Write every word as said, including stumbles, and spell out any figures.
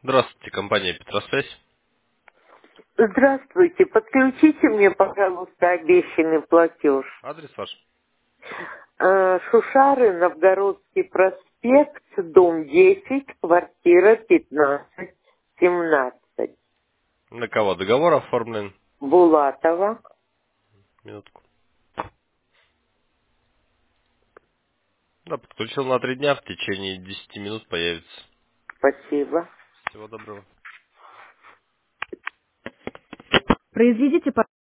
Здравствуйте, компания Петросвязь. Здравствуйте, подключите мне, пожалуйста, обещанный платеж. Адрес ваш. Э, Шушары, Новгородский проспект, дом десять, квартира пятнадцать семнадцать. На кого договор оформлен? Булатова. Минутку. Да, подключил на три дня, в течение десяти минут появится. Спасибо. Всего доброго. Произведите